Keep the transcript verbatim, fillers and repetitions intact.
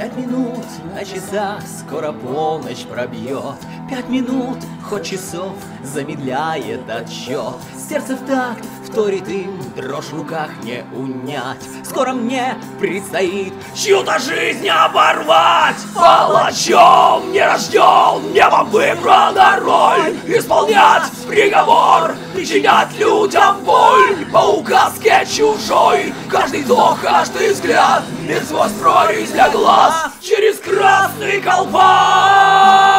Пять минут на часах, скоро полночь пробьет. Пять минут, ход часов замедляет отсчет. Сердце в такт вторит им, дрожь в руках не унять. Скоро мне предстоит чью-то жизнь оборвать. Палачом не рожден, небом выбрана роль. Исполнять приговор, причинять людям боль. По указке чужой, каждый вдох, каждый взгляд, и сквозь прорезь для глаз, через красный колпак.